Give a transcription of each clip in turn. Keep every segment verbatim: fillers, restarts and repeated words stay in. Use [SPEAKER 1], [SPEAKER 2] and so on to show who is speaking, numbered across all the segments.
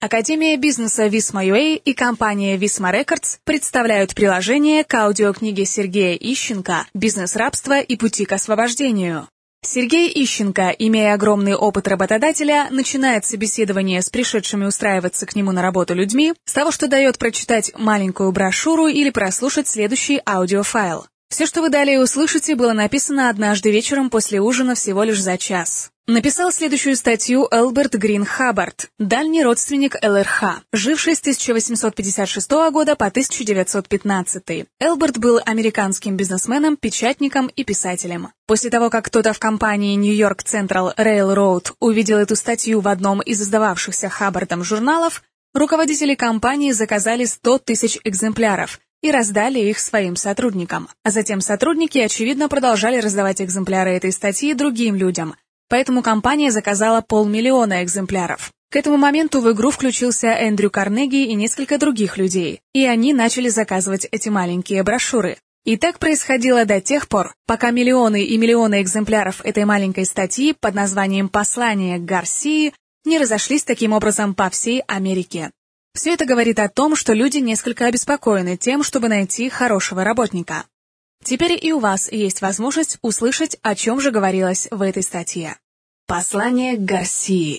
[SPEAKER 1] Академия бизнеса Visma.ua и компания Visma Records представляют приложение к аудиокниге Сергея Ищенко «Бизнес рабства и пути к освобождению». Сергей Ищенко, имея огромный опыт работодателя, начинает собеседование с пришедшими устраиваться к нему на работу людьми с того, что дает прочитать маленькую брошюру или прослушать следующий аудиофайл. Все, что вы далее услышите, было написано однажды вечером после ужина всего лишь за час. Написал следующую статью Элберт Грин Хаббард, дальний родственник эл эр ха, живший с тысяча восемьсот пятьдесят шестого года по тысяча девятьсот пятнадцатый. Элберт был американским бизнесменом, печатником и писателем. После того, как кто-то в компании New York Central Railroad увидел эту статью в одном из издававшихся Хаббардом журналов, руководители компании заказали сто тысяч экземпляров и раздали их своим сотрудникам. А затем сотрудники, очевидно, продолжали раздавать экземпляры этой статьи другим людям, поэтому компания заказала полмиллиона экземпляров. К этому моменту в игру включился Эндрю Карнеги и несколько других людей, и они начали заказывать эти маленькие брошюры. И так происходило до тех пор, пока миллионы и миллионы экземпляров этой маленькой статьи под названием «Послание к Гарсии» не разошлись таким образом по всей Америке. Все это говорит о том, что люди несколько обеспокоены тем, чтобы найти хорошего работника. Теперь и у вас есть возможность услышать, о чем же говорилось в этой статье. Послание к Гарсии.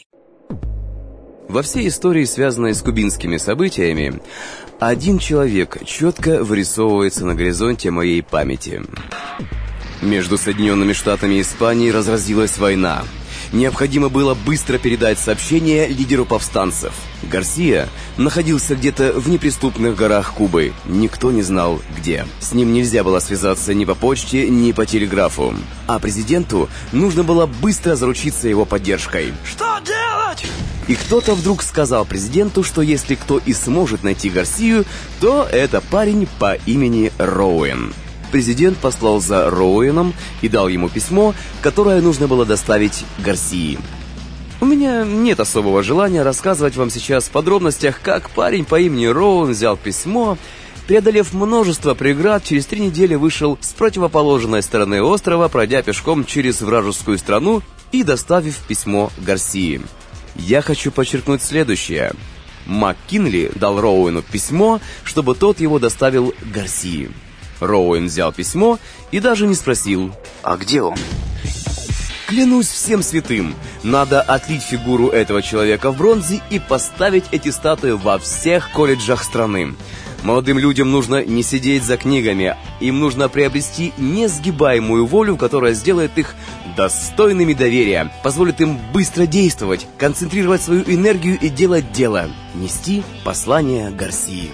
[SPEAKER 2] Во всей истории, связанной с кубинскими событиями, один человек четко вырисовывается на горизонте моей памяти. Между Соединенными Штатами и Испанией разразилась война. Необходимо было быстро передать сообщение лидеру повстанцев. Гарсия находился где-то в неприступных горах Кубы. Никто не знал, где. С ним нельзя было связаться ни по почте, ни по телеграфу. А президенту нужно было быстро заручиться его поддержкой.
[SPEAKER 3] Что делать?
[SPEAKER 2] И кто-то вдруг сказал президенту, что если кто и сможет найти Гарсию, то это парень по имени Роуэн. Президент послал за Роуэном и дал ему письмо, которое нужно было доставить Гарсии. У меня нет особого желания рассказывать вам сейчас в подробностях, как парень по имени Роуэн взял письмо, преодолев множество преград, через три недели вышел с противоположной стороны острова, пройдя пешком через вражескую страну и доставив письмо Гарсии. Я хочу подчеркнуть следующее. МакКинли дал Роуэну письмо, чтобы тот его доставил Гарсии. Роуэн взял письмо и даже не спросил:
[SPEAKER 3] «А где он?»
[SPEAKER 2] Клянусь всем святым, надо отлить фигуру этого человека в бронзе и поставить эти статуи во всех колледжах страны. Молодым людям нужно не сидеть за книгами, им нужно приобрести несгибаемую волю, которая сделает их достойными доверия, позволит им быстро действовать, концентрировать свою энергию и делать дело, нести послание Гарсии.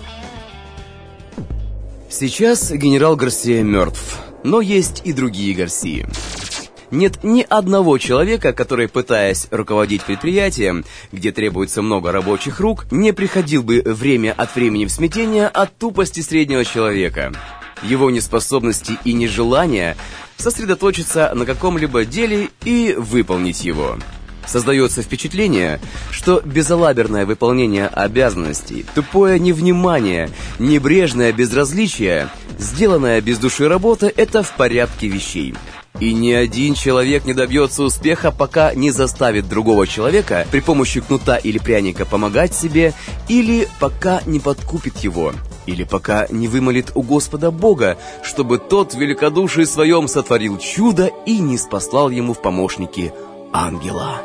[SPEAKER 2] Сейчас генерал Гарсия мертв, но есть и другие Гарсии. Нет ни одного человека, который, пытаясь руководить предприятием, где требуется много рабочих рук, не приходил бы время от времени в смятение от тупости среднего человека, его неспособности и нежелания сосредоточиться на каком-либо деле и выполнить его. Создается впечатление, что безалаберное выполнение обязанностей, тупое невнимание, небрежное безразличие, сделанная без души работа – это в порядке вещей. И ни один человек не добьется успеха, пока не заставит другого человека при помощи кнута или пряника помогать себе, или пока не подкупит его, или пока не вымолит у Господа Бога, чтобы тот в великодушии своем сотворил чудо и не спаслал ему в помощники ангела.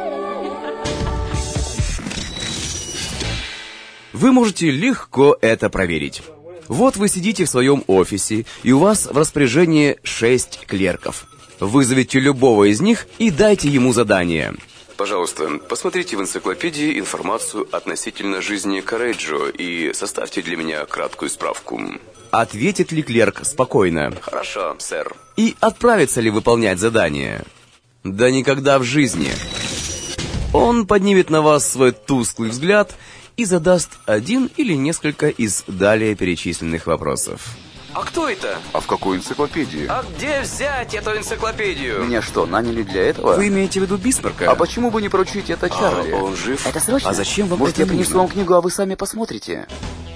[SPEAKER 2] Вы можете легко это проверить. Вот вы сидите в своем офисе, и у вас в распоряжении шесть клерков. Вызовите любого из них и дайте ему задание. Пожалуйста, посмотрите в энциклопедии информацию относительно жизни Корреджо и составьте для меня краткую справку. Ответит ли клерк спокойно? Хорошо, сэр. И отправится ли выполнять задание? Да никогда в жизни. Он поднимет на вас свой тусклый взгляд и задаст один или несколько из далее перечисленных вопросов.
[SPEAKER 3] А кто это?
[SPEAKER 4] А в какой энциклопедии?
[SPEAKER 3] А где взять эту энциклопедию?
[SPEAKER 4] Меня что, наняли для этого?
[SPEAKER 2] Вы имеете в виду Бисмарка?
[SPEAKER 4] А почему бы не поручить это Чарли?
[SPEAKER 2] А, он жив?
[SPEAKER 4] Это срочно?
[SPEAKER 2] А зачем вам
[SPEAKER 4] Может,
[SPEAKER 2] это
[SPEAKER 4] я принесу
[SPEAKER 2] нужно?
[SPEAKER 4] вам книгу, а вы сами посмотрите?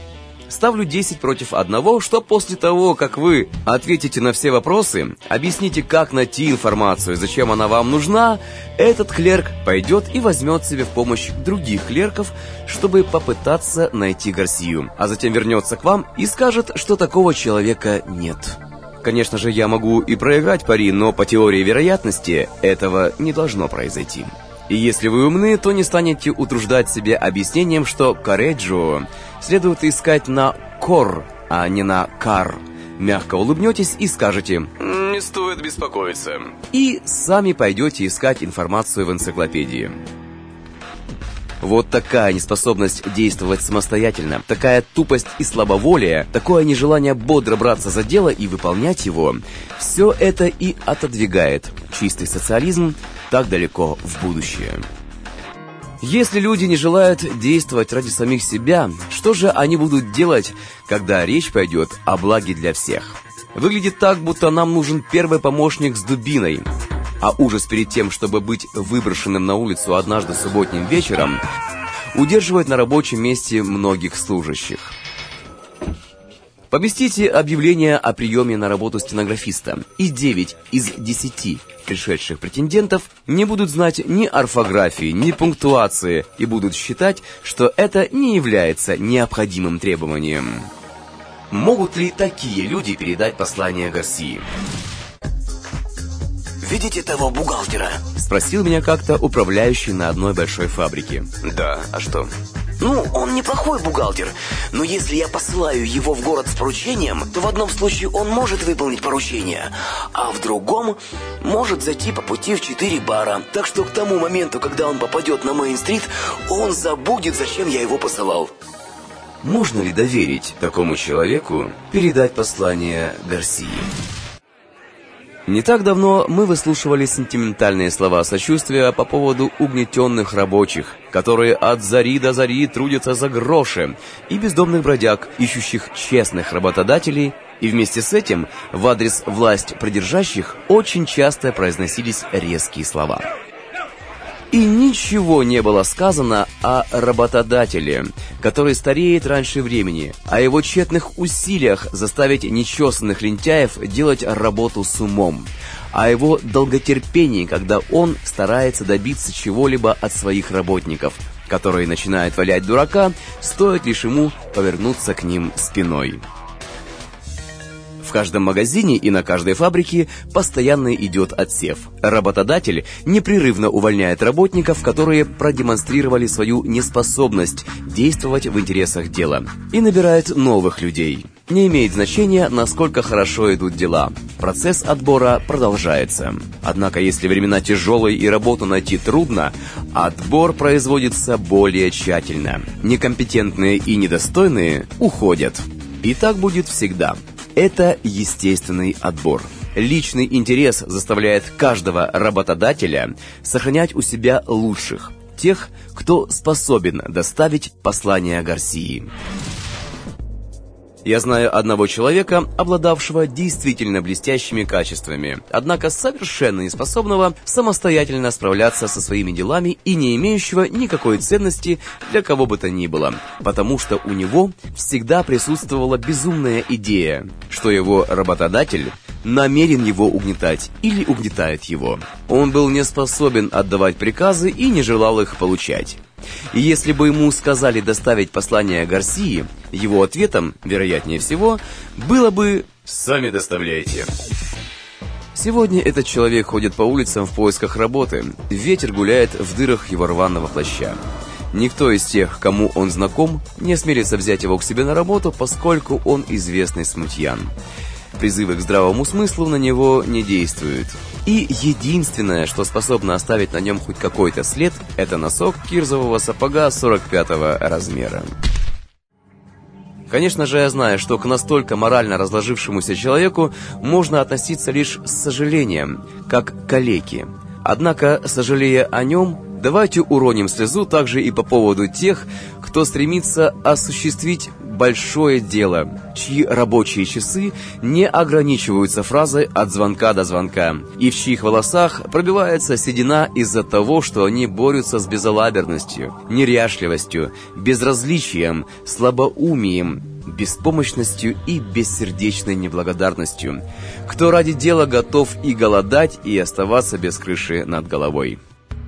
[SPEAKER 2] Ставлю десять против одного, что после того, как вы ответите на все вопросы, объясните, как найти информацию, зачем она вам нужна, этот клерк пойдет и возьмет себе в помощь других клерков, чтобы попытаться найти Гарсию, а затем вернется к вам и скажет, что такого человека нет. Конечно же, я могу и проиграть пари, но по теории вероятности этого не должно произойти. И если вы умны, то не станете утруждать себе объяснением, что Корреджо следует искать на Кор, а не на Кар. Мягко улыбнетесь и скажете: «Не стоит беспокоиться». И сами пойдете искать информацию в энциклопедии. Вот такая неспособность действовать самостоятельно, такая тупость и слабоволие, такое нежелание бодро браться за дело и выполнять его, все это и отодвигает чистый социализм так далеко в будущее. Если люди не желают действовать ради самих себя, что же они будут делать, когда речь пойдет о благе для всех? Выглядит так, будто нам нужен первый помощник с дубиной, а ужас перед тем, чтобы быть выброшенным на улицу однажды субботним вечером, удерживает на рабочем месте многих служащих. Поместите объявление о приеме на работу стенографиста, и девять из десяти пришедших претендентов не будут знать ни орфографии, ни пунктуации и будут считать, что это не является необходимым требованием. Могут ли такие люди передать послание Гарсии?
[SPEAKER 3] Видите того бухгалтера?
[SPEAKER 2] Спросил меня как-то управляющий на одной большой фабрике.
[SPEAKER 3] Да, а что? Ну, он неплохой бухгалтер, но если я посылаю его в город с поручением, то в одном случае он может выполнить поручение, а в другом может зайти по пути в четыре бара. Так что к тому моменту, когда он попадет на Мейн-стрит, он забудет, зачем я его посылал.
[SPEAKER 2] Можно ли доверить такому человеку передать послание Гарсии? Не так давно мы выслушивали сентиментальные слова сочувствия по поводу угнетенных рабочих, которые от зари до зари трудятся за гроши, и бездомных бродяг, ищущих честных работодателей, и вместе с этим в адрес власть придержащих очень часто произносились резкие слова. И ничего не было сказано о работодателе, который стареет раньше времени, о его тщетных усилиях заставить нечесанных лентяев делать работу с умом, о его долготерпении, когда он старается добиться чего-либо от своих работников, которые начинают валять дурака, стоит лишь ему повернуться к ним спиной. В каждом магазине и на каждой фабрике постоянно идет отсев. Работодатель непрерывно увольняет работников, которые продемонстрировали свою неспособность действовать в интересах дела, и набирает новых людей. Не имеет значения, насколько хорошо идут дела. Процесс отбора продолжается. Однако, если времена тяжелые и работу найти трудно, отбор производится более тщательно. Некомпетентные и недостойные уходят. И так будет всегда. Это естественный отбор. Личный интерес заставляет каждого работодателя сохранять у себя лучших, тех, кто способен доставить послание Гарсии. Я знаю одного человека, обладавшего действительно блестящими качествами, однако совершенно неспособного самостоятельно справляться со своими делами и не имеющего никакой ценности для кого бы то ни было, потому что у него всегда присутствовала безумная идея, что его работодатель намерен его угнетать или угнетает его. Он был не способен отдавать приказы и не желал их получать. И если бы ему сказали доставить послание Гарсии, его ответом, вероятнее всего, было бы «сами доставляйте». Сегодня этот человек ходит по улицам в поисках работы, ветер гуляет в дырах его рваного плаща. Никто из тех, кому он знаком, не осмелится взять его к себе на работу, поскольку он известный смутьян. Призывы к здравому смыслу на него не действуют. И единственное, что способно оставить на нем хоть какой-то след, это носок кирзового сапога сорок пятого размера. Конечно же, я знаю, что к настолько морально разложившемуся человеку можно относиться лишь с сожалением, как к калеке. Однако, сожалея о нем, давайте уроним слезу также и по поводу тех, кто стремится осуществить большое дело, чьи рабочие часы не ограничиваются фразой «от звонка до звонка», и в чьих волосах пробивается седина из-за того, что они борются с безалаберностью, неряшливостью, безразличием, слабоумием, беспомощностью и бессердечной неблагодарностью, кто ради дела готов и голодать, и оставаться без крыши над головой.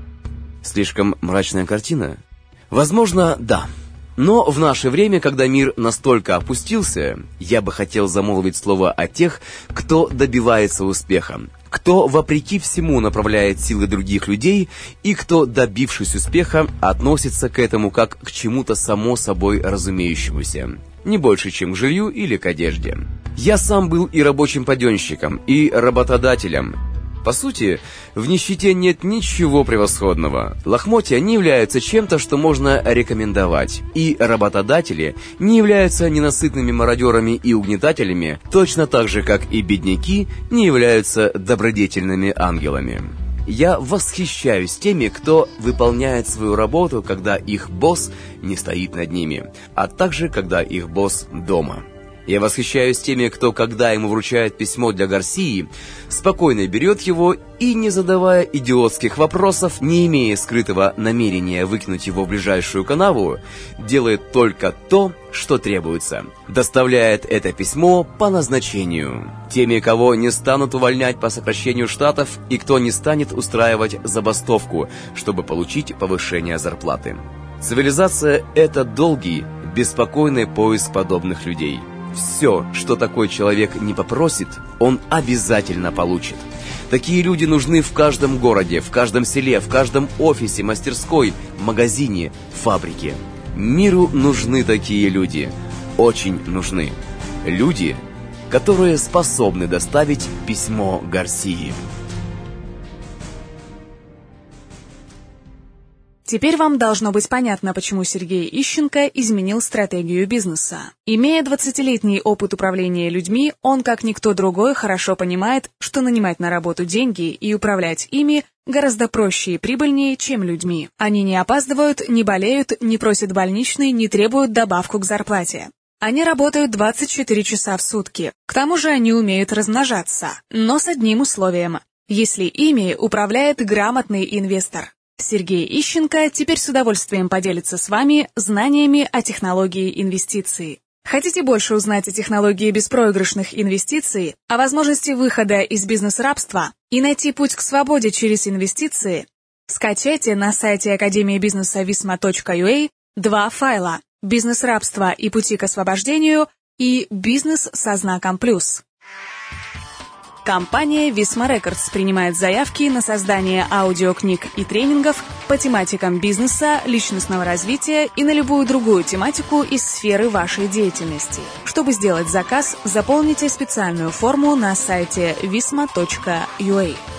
[SPEAKER 2] Слишком мрачная картина? Возможно, да. Но в наше время, когда мир настолько опустился, я бы хотел замолвить слово о тех, кто добивается успеха, кто, вопреки всему, направляет силы других людей и кто, добившись успеха, относится к этому как к чему-то само собой разумеющемуся, не больше, чем к жилью или к одежде. Я сам был и рабочим паденщиком, и работодателем. По сути, в нищете нет ничего превосходного. Лохмотья не являются чем-то, что можно рекомендовать. И работодатели не являются ненасытными мародерами и угнетателями, точно так же, как и бедняки не являются добродетельными ангелами. Я восхищаюсь теми, кто выполняет свою работу, когда их босс не стоит над ними, а также, когда их босс дома. Я восхищаюсь теми, кто, когда ему вручают письмо для Гарсии, спокойно берет его и, не задавая идиотских вопросов, не имея скрытого намерения выкинуть его в ближайшую канаву, делает только то, что требуется, доставляет это письмо по назначению. Теми, кого не станут увольнять по сокращению штатов и кто не станет устраивать забастовку, чтобы получить повышение зарплаты. Цивилизация – это долгий, беспокойный поиск подобных людей. Все, что такой человек не попросит, он обязательно получит. Такие люди нужны в каждом городе, в каждом селе, в каждом офисе, мастерской, магазине, фабрике. Миру нужны такие люди. Очень нужны. Люди, которые способны доставить письмо Гарсии.
[SPEAKER 1] Теперь вам должно быть понятно, почему Сергей Ищенко изменил стратегию бизнеса. Имея двадцатилетний опыт управления людьми, он, как никто другой, хорошо понимает, что нанимать на работу деньги и управлять ими гораздо проще и прибыльнее, чем людьми. Они не опаздывают, не болеют, не просят больничный, не требуют добавку к зарплате. Они работают двадцать четыре часа в сутки. К тому же они умеют размножаться, но с одним условием – если ими управляет грамотный инвестор. Сергей Ищенко теперь с удовольствием поделится с вами знаниями о технологии инвестиций. Хотите больше узнать о технологии беспроигрышных инвестиций, о возможности выхода из бизнес-рабства и найти путь к свободе через инвестиции? Скачайте на сайте Академии бизнеса висма точка ю а два файла «Бизнес-рабство и пути к освобождению» и «Бизнес со знаком плюс». Компания Visma Records принимает заявки на создание аудиокниг и тренингов по тематикам бизнеса, личностного развития и на любую другую тематику из сферы вашей деятельности. Чтобы сделать заказ, заполните специальную форму на сайте висма точка ю а.